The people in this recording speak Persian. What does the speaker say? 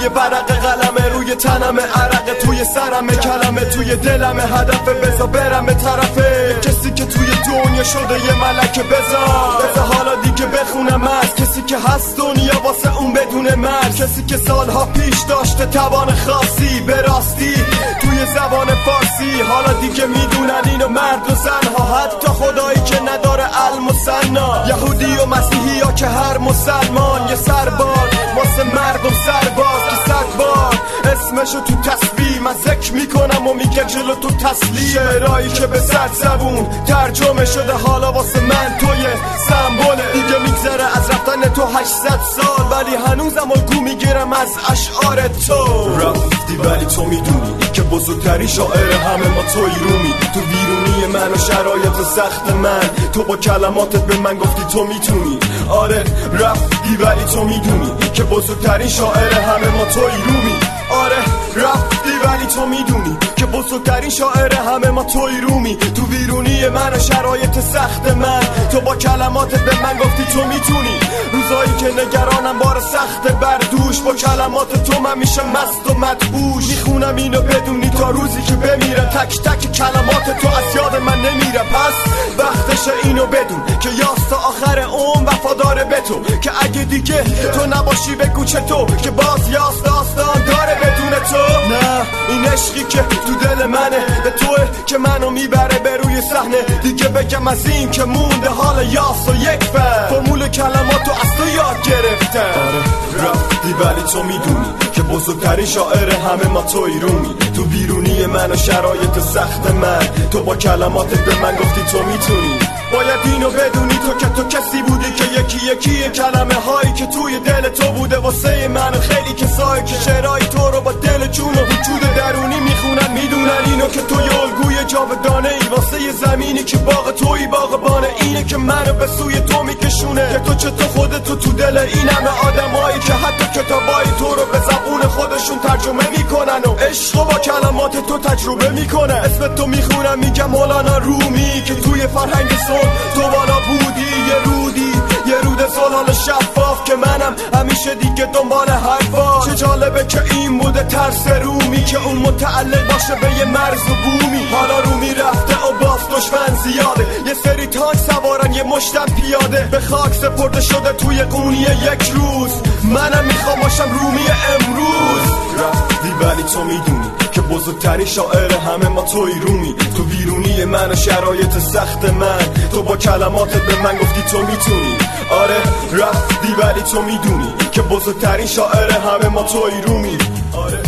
توی ورق قلمه، روی تنم عرقه، توی سرم کلمه، توی دلم هدفه، بزا برم به طرفه کسی که توی دنیا شده یه ملکه. بزا حالا دیگه بخونم از کسی که هست دنیا واسه اون بدون مرد، کسی که سالها پیش داشته توان خاصی به راستی توی زبان فارسی. حالا دیگه میدونن اینو مرد و زنها، حتی خدایی که نداره علم و سنا، یهودی و مسیحی ها که هر مسلمان یه سربار واسه مردم سرباز که 100 بار اسمشو تو تسبیح من ذکر میکنم و میگه جلو تو تسلیم. شعرهایی که به 100 زبون ترجمه شده حالا واسه من توی سمبوله. دیگه میگذره از رفتن تو 800 سال ولی هنوزم الگو میگیرم از اشعار تو. رفتی ولی تو میدونی که بزرگترین شاعر همه ما توی رومی، تو بیرونی من و شرایط سخت من، تو با کلماتت به من گفتی تو میتونی. آره رفتی ولی تو میدونی که بزرگترین شاعر همه ما توی رومی. آره رفتی ولی تو میدونی که بزرگترین شاعر همه ما توی رومی، تو بیرونی من و شرایط سخت من، تو با کلماتت به من گفتی تو میتونی. روزایی که نگرانم بار سخت بر دوش، با کلمات تو من میشه مست و مدهوش. میخونم اینو بدونی تا روزی که بمیرم تک تک کلمات تو از یاد من نمیره. پس وقتشه اینو بدون که یاس تا آخر عمر وفادار به تو، که اگه دیگه تو نباشی بگو چطور که باز یاس داستان داره بدون تو. نه این عشقی که تو دل منه به توه که منو میبره به روی صحنه. دیگه بگم از این که مونده حال یاس و یک بر فرمول کلماتو از تو یاد گرفتم. آره رفتی ولی تو میدونی که بزرگترین شاعر همه ما توی رومی، تو بیرونی من و شرایط سخت من، تو با کلماتت به من گفتی تو میتونی. باید اینو بدونی تو کسی بودی که یکی یکی کلمه هایی که توی دل تو بوده واسه من، خیلی کسایی که شعرهای تو رو با دل جون و وجود درونی میخونن میدونن اینو که تو یه الگوی جاودانه ای واسه یه زمینی که باغ توی باغبانه. اینه که منو به سوی تو میکشونه که تو چطور خودتو تو دل این همه آدمایی که حتی کتابای تو رو به زبون خودشون ترجمه میکنن و عشق با کلمات تو تجربه میکنه. اسم تو میخونم میگم مولانا رومی که توی فرهنگ تو بالا بودی، یه رود زلال شفاف که منم همیشه دیگه دنبال حرفا. چه جالبه که این بوده ترس رومی که اون متعلق باشه به یه مرز و بومی. حالا رومی رفته و باز دشمن زیاده، یه سری تانک سوارن یه مشتم پیاده، به خاک سپرده شده توی قونی یک روز. منم میخوام باشم رومی امروز. رفتی ولی تو میدونی که بزرگترین شاعر همه ما توی رومی، تو بیرونی من و شرایط سخت من، تو با کلماتت به من گفتی تو میتونی. آره رفتی ولی تو میدونی که بزرگترین شاعر همه ما توی رومی. آره